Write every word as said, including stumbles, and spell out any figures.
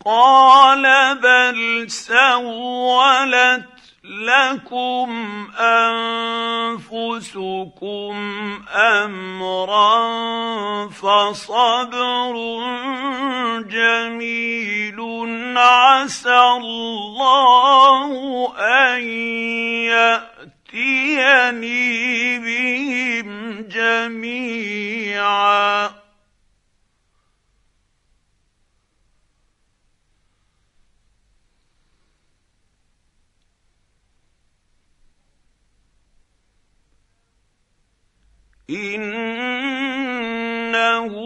قال بل سولت لكم أنفسكم أمرا فصبر جميل عسى الله أن يأتيني بهم جميعا إنه